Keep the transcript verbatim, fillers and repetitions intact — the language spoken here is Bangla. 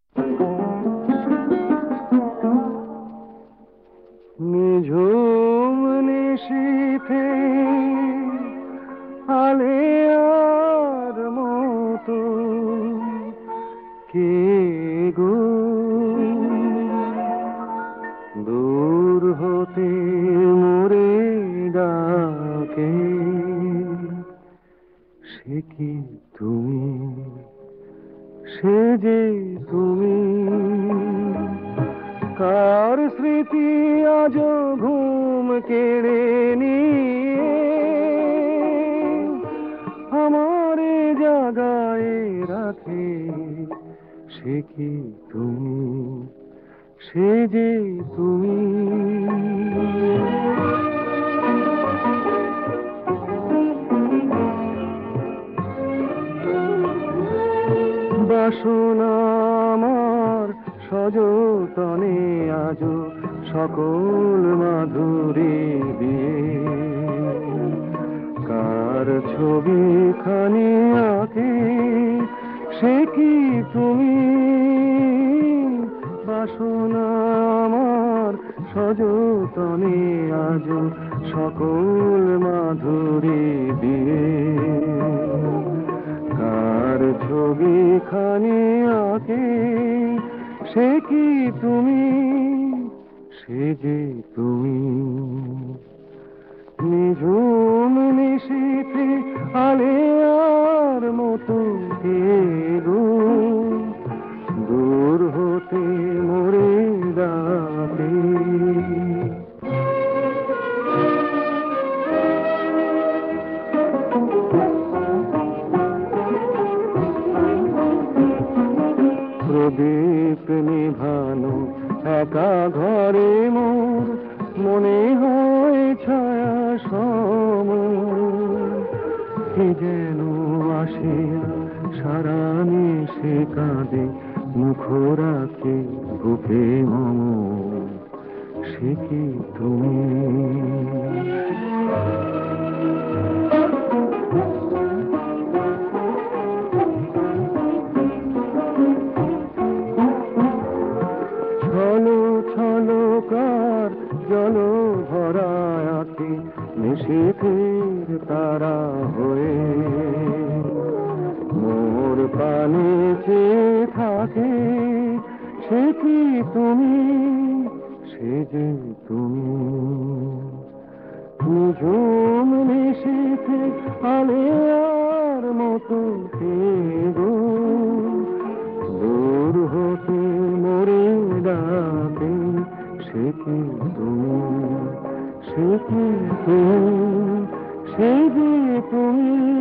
নিঝুম নিশীথে আলেয়ার মতো কে গো দূর হতে মোরে ডাকে, সে কি তুমি, সে যে তুমি? কার স্মৃতি আজ ঘুম কেড়ে নিয়ে আমারে জাগায় রাখে, সে কি তুমি, সে যে তুমি? বাসনা আমার সযতনে আজ সকল মাধুরী দিয়ে, কার ছবি খানি আঁকে, সে কি তুমি? বাসনা আমার সযতনে আজ সকল মাধুরী দিয়ে, কার ছবি খানি আঁকে, সে কি তুমি, সে যে তুমি? নিঝুম নিশীথে আলেয়ার মতো কে গো দূর হতে মোরে ডাকে? প্রদীপ নিভানো একা ঘরে মোর মনে হয় ছায়া সম, কি যেন আসে সারা নিশে কাঁদে মুখ রাখে বুকে মম, সে কি তুমি? ছলো ছলকার জল ভরা আঁখি নিশীথের তারা হয়ে মোর পানে চেয়ে থাকে, সে কি তুমি, সে যে তুমি? নিঝুম নিশীথে আলেয়ার মতো কে গো দূর হতে মোরে ডাকে, সে কি তুমি, সে কি তুমি, সে যে তুমি?